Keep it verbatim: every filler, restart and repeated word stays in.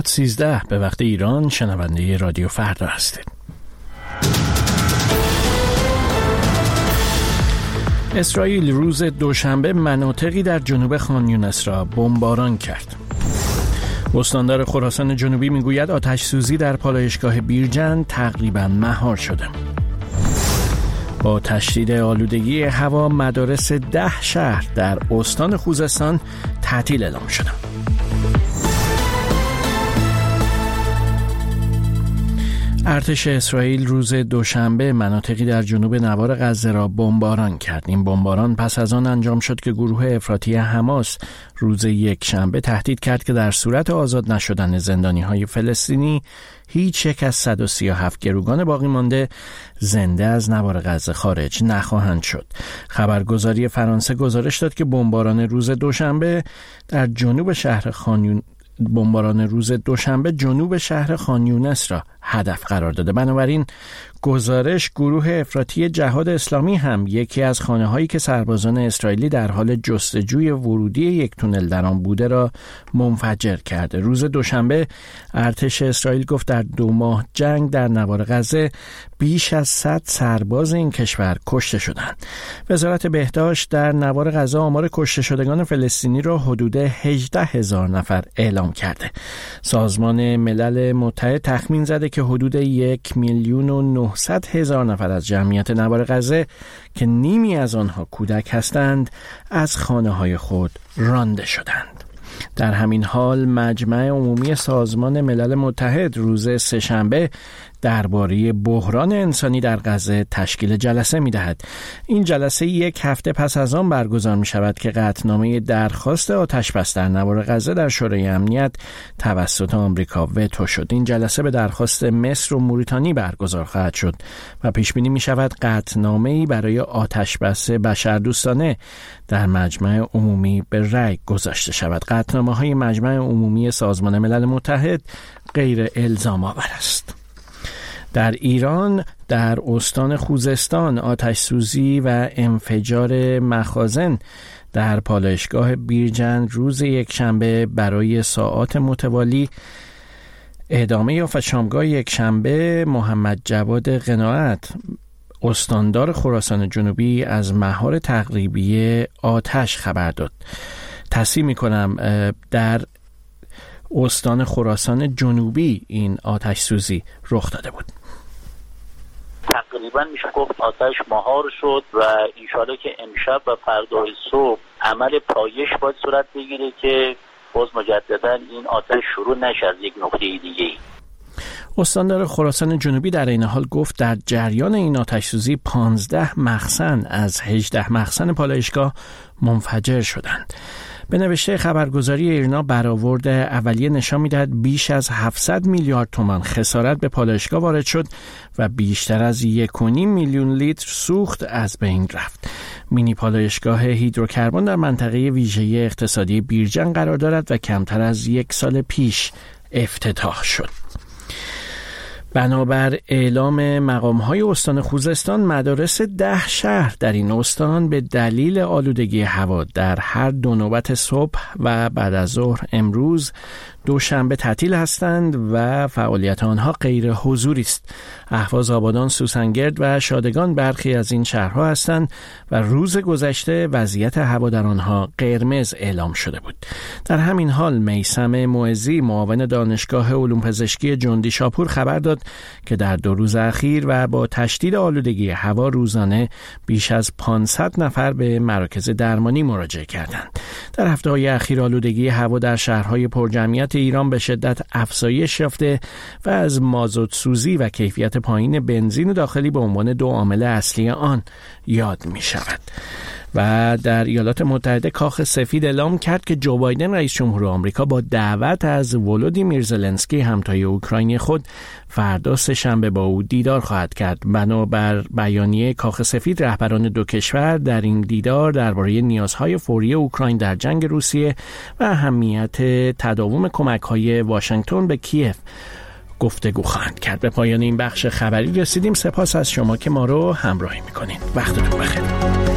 سیزده به وقت ایران شنونده رادیو فردا هستید. اسرائیل روز دوشنبه مناطقی در جنوب خان یونس را بمباران کرد. استاندار خراسان جنوبی میگوید آتش سوزی در پالایشگاه بیرجند تقریباً مهار شده. با تشدید آلودگی هوا مدارس ده شهر در استان خوزستان تعطیل اعلام شدند. ارتش اسرائیل روز دوشنبه مناطقی در جنوب نوار غزه را بمباران کرد. این بمباران پس از آن انجام شد که گروه افراطی حماس روز یک شنبه تهدید کرد که در صورت آزاد نشدن زندانی‌های فلسطینی هیچ یک از صد و سی و هفت گروگان باقی مانده زنده از نوار غزه خارج نخواهند شد. خبرگزاری فرانسه گزارش داد که بمباران روز دوشنبه در جنوب شهر خان بمباران روز دوشنبه جنوب شهر خان یونس را هدف قرار داده. بنابراین گزارش گروه افراطی جهاد اسلامی هم یکی از خانه‌هایی که سربازان اسرائیلی در حال جستجوی ورودی یک تونل در آن بوده را منفجر کرده. روز دوشنبه ارتش اسرائیل گفت در دو ماه جنگ در نوار غزه بیش از صد سرباز این کشور کشته شدند. وزارت بهداشت در نوار غزه آمار کشته شدگان فلسطینی را حدود هجده هزار نفر اعلام کرده. سازمان ملل متحد تخمین زده که حدود یک میلیون و نهصد هزار نفر از جمعیت نوار غزه که نیمی از آنها کودک هستند از خانه‌های خود رانده شدند. در همین حال مجمع عمومی سازمان ملل متحد روز سه‌شنبه درباره بحران انسانی در غزه تشکیل جلسه می‌دهد. این جلسه یک هفته پس از آن برگزار می‌شود که قطعنامه درخواست آتش‌بس در نوار غزه در شورای امنیت توسط آمریکا وتو شد. این جلسه به درخواست مصر و موریتانی برگزار خواهد شد و پیش بینی می‌شود قطعنامه‌ای برای آتش‌بس بشردوستانه در مجمع عمومی به رأی گذاشته شود. قطعنامه‌های مجمع عمومی سازمان ملل متحد غیر الزام آور است. در ایران در استان خوزستان آتش سوزی و انفجار مخازن در پالایشگاه بیرجند روز یکشنبه برای ساعات متوالی ادامه یافت. شامگاه یکشنبه محمد جواد قناعت استاندار خراسان جنوبی از مهار تقریبی آتش خبر داد. تصحیح می‌کنم در استان خراسان جنوبی این آتش سوزی رخ داده بود. تقریبا میشه گفت آتش مهار شد و انشالله که امشب و فردا صبح عمل پایش باید صورت بگیره که باز مجددا این آتش شروع نشه از یک نقطه دیگه. استاندار خراسان جنوبی در این حال گفت در جریان این آتش سوزی پانزده مخزن از هجده مخزن پالایشگاه منفجر شدند. به نوشته خبرگزاری ایرنا برآورد اولیه نشان می‌دهد بیش از هفتصد میلیارد تومان خسارت به پالایشگاه وارد شد و بیشتر از یک و نیم میلیون لیتر سوخت از بین رفت. مینی پالایشگاه هیدروکربن در منطقه ویژه اقتصادی بیرجند قرار دارد و کمتر از یک سال پیش افتتاح شد. بنابر اعلام مقام‌های استان خوزستان مدارس ده شهر در این استان به دلیل آلودگی هوا در هر دو نوبت صبح و بعد از ظهر امروز دوشنبه تعطیل هستند و فعالیت آنها غیر حضوری است. اهواز، آبادان، سوسنگرد و شادگان برخی از این شهرها هستند و روز گذشته وضعیت هوا در آنها قرمز اعلام شده بود. در همین حال میثم معزی معاون دانشگاه علوم پزشکی جندی شاپور خبر داد که در دو روز اخیر و با تشدید آلودگی هوا روزانه بیش از پانصد نفر به مراکز درمانی مراجعه کردند. در هفته‌های اخیر آلودگی هوا در شهرهای پرجمعیت ایران به شدت افزایش یافته و از مازوت سوزی و کیفیت پایین بنزین داخلی به عنوان دو عامل اصلی آن یاد می شود. و در ایالات متحده کاخ سفید اعلام کرد که جو بایدن رئیس جمهور آمریکا با دعوت از ولودیمیر زلنسکی همتای اوکراینی خود فردا سه‌شنبه با او دیدار خواهد کرد. بنابر بیانیه کاخ سفید رهبران دو کشور در این دیدار درباره نیازهای فوری اوکراین در جنگ روسیه و اهمیت تداوم کمک‌های واشنگتن به کیف گفتگو خواهند کرد. به پایان این بخش خبری رسیدیم. سپاس از شما که ما رو همراهی می‌کنید. وقتتون بخیر.